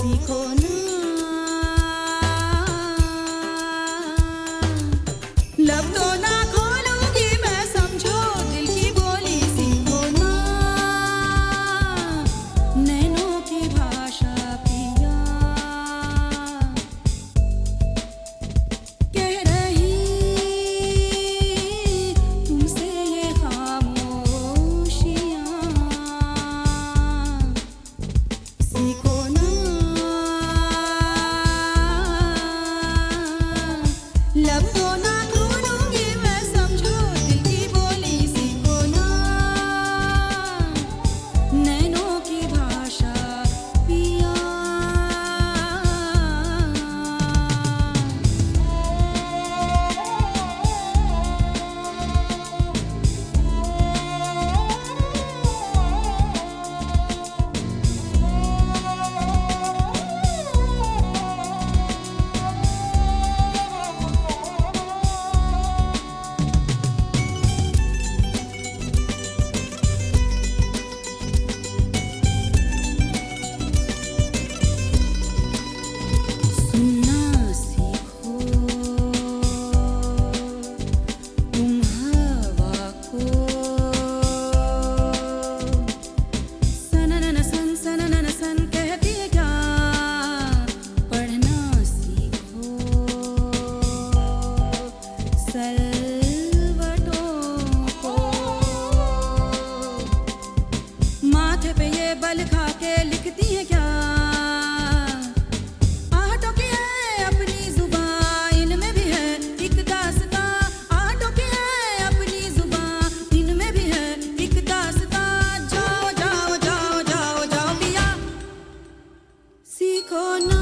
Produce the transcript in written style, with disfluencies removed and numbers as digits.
सीखो ना, लब तो ना खोलूंगी मैं, समझो दिल की बोली सीखो ना, नैनों की भाषा पिया कह रही तुमसे ये खामोशियाँ, सीखो ना, लब तो ना खोलूंगी मैं, समझो दिल की बोली सीखो ना, नैनों की भाषा पिया। सुनना सीखो तुम हवा को, सननन सन सननन सन कहती है क्या, पढ़ना सीखो सलवटों को, माथे पे ये बल खा के लिखती है क्या, आहटों की है अपनी जुबां, इनमें भी है एक दास्तां, आहटों की है अपनी जुबां, इनमें भी है एक दास्तां, जाओ जाओ जाओ जाओ जाओ पिया, सीखो ना।